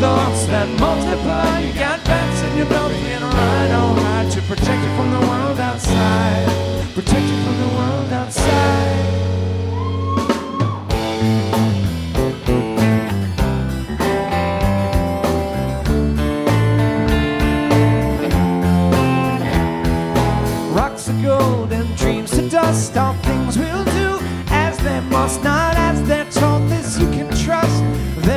thoughts that multiply. You got bats in your belt and right on high to protect you from the world outside. Protect you from the world outside. Rocks of gold and dreams to dust. All things will do as they must not